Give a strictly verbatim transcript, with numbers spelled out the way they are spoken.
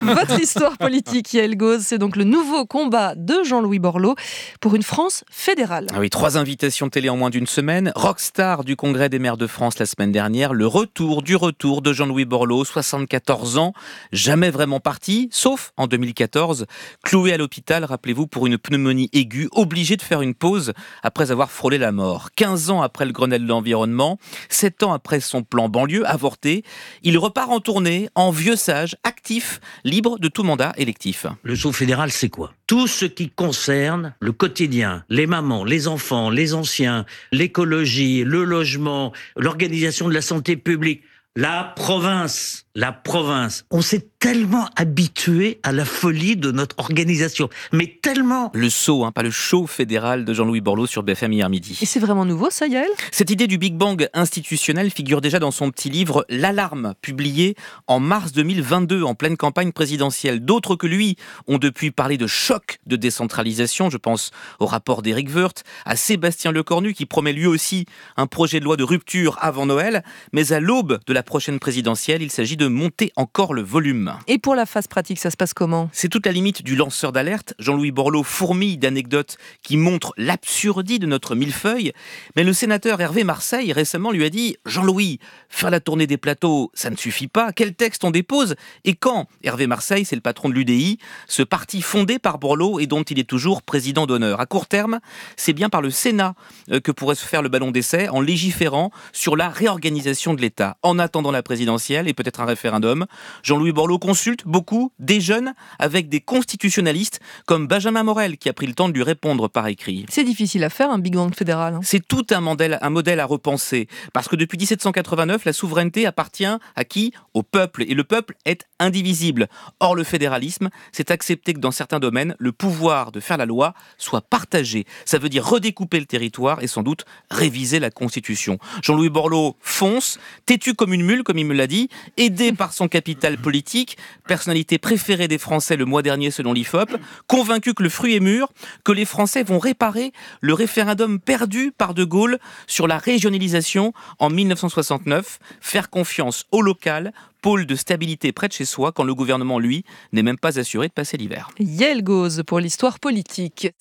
Votre histoire politique, Yael Gauz, c'est donc le nouveau combat de Jean-Louis Borloo pour une France fédérale. Ah oui, trois invitations télé en moins d'une semaine, rockstar du Congrès des maires de France la semaine dernière, le retour du retour de Jean-Louis Borloo, soixante-quatorze ans, jamais vraiment parti, sauf en deux mille quatorze, cloué à l'hôpital, rappelez-vous, pour une pneumonie aiguë, obligé de faire une pause après avoir frôlé la mort. quinze ans après le Grenelle de l'environnement, sept ans après son plan banlieue avorté, il repart en tournée, en vieux sage, actif, libre de tout mandat électif. Le saut fédéral, c'est quoi ? Tout ce qui concerne le quotidien, les mamans, les enfants, les anciens, l'écologie, le logement, l'organisation de la santé publique, la province, la province. On s'est tellement habitué à la folie de notre organisation, mais tellement. Le saut, hein, pas le show fédéral de Jean-Louis Borloo sur B F M hier midi. Et c'est vraiment nouveau ça, Yael ? Cette idée du Big Bang institutionnel figure déjà dans son petit livre L'Alarme, publié en mars deux mille vingt-deux, en pleine campagne présidentielle. D'autres que lui ont depuis parlé de choc de décentralisation. Je pense au rapport d'Éric Woerth, à Sébastien Lecornu qui promet lui aussi un projet de loi de rupture avant Noël. Mais à l'aube de la prochaine présidentielle, il s'agit de monter encore le volume. Et pour la phase pratique, ça se passe comment ? C'est toute la limite du lanceur d'alerte. Jean-Louis Borloo fourmille d'anecdotes qui montrent l'absurdie de notre millefeuille. Mais le sénateur Hervé Marseille récemment lui a dit « Jean-Louis, faire la tournée des plateaux, ça ne suffit pas. Quel texte on dépose ? Et quand ?» Hervé Marseille, c'est le patron de l'U D I, ce parti fondé par Borloo et dont il est toujours président d'honneur. À court terme, c'est bien par le Sénat que pourrait se faire le ballon d'essai en légiférant sur la réorganisation de l'État. En attendant la présidentielle et peut-être un référendum, Jean-Louis Borloo consulte beaucoup des jeunes avec des constitutionnalistes comme Benjamin Morel qui a pris le temps de lui répondre par écrit. C'est difficile à faire, un Big Bang fédéral. Hein. C'est tout un modèle, un modèle à repenser. Parce que depuis dix-sept cent quatre-vingt-neuf, la souveraineté appartient à qui ? Au peuple. Et le peuple est indivisible. Or, le fédéralisme, c'est accepter que dans certains domaines, le pouvoir de faire la loi soit partagé. Ça veut dire redécouper le territoire et sans doute réviser la Constitution. Jean-Louis Borloo fonce, têtu comme une mule, comme il me l'a dit, aidé par son capital politique, personnalité préférée des Français le mois dernier selon l'I F O P, convaincu que le fruit est mûr, que les Français vont réparer le référendum perdu par De Gaulle sur la régionalisation en mille neuf cent soixante-neuf, faire confiance au local, pôle de stabilité près de chez soi, quand le gouvernement, lui, n'est même pas assuré de passer l'hiver. Yael Gauz pour l'histoire politique.